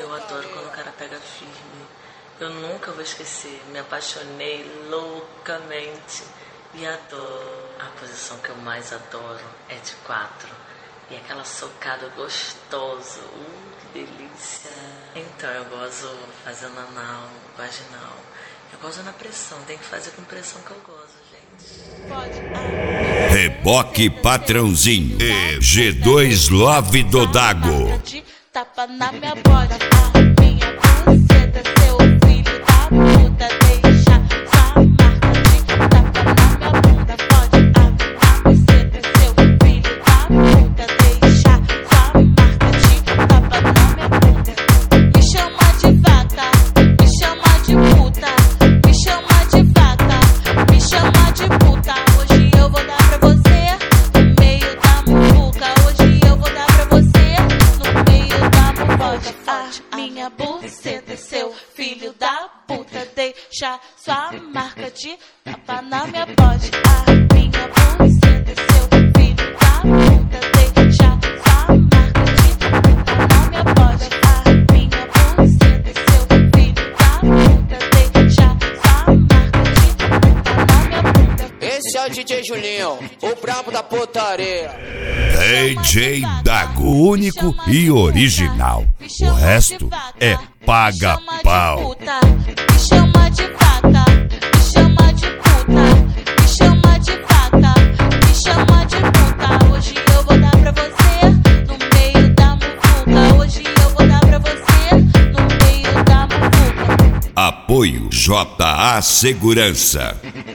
Eu adoro quando o cara pega firme. Eu nunca vou esquecer. Me apaixonei loucamente e adoro. A posição que eu mais adoro é de 4. E aquela socada gostosa. Que delícia. Então eu gosto fazendo anal, vaginal. Eu gosto na pressão. Tem que fazer com pressão que eu gosto, gente. Pode. Reboque Patrãozinho e G2 Love do Dago. Tapa na minha bota, a minha buceta, seu filho da puta, deixa sua marca de tapa na minha bunda, pode a minha buceta, seu filho da puta, deixa sua marca de tapa na minha bunda. Me chama de vaca, me chama de puta, me chama de vaca, me chama de puta. Hoje eu vou dar pra você no meio da muvuca, hoje eu vou dar pra você no meio da muvuca. A minha buceta, seu filho da puta, deixa sua marca de tapa na minha bode. A minha buceta, seu filho da puta, deixa sua marca de tapa na minha bode. A minha buceta, seu filho da puta, deixa sua marca de tapa na minha bunda. Esse é o DJ Julinho, o brabo da putaria. DJ Dago, único e original. O resto é paga pau. Me chama de vaca, me chama de puta, me chama de vaca, me chama de puta. Hoje eu vou dar pra você no meio da muvuca. Hoje eu vou dar pra você no meio da muvuca. Apoio JA Segurança.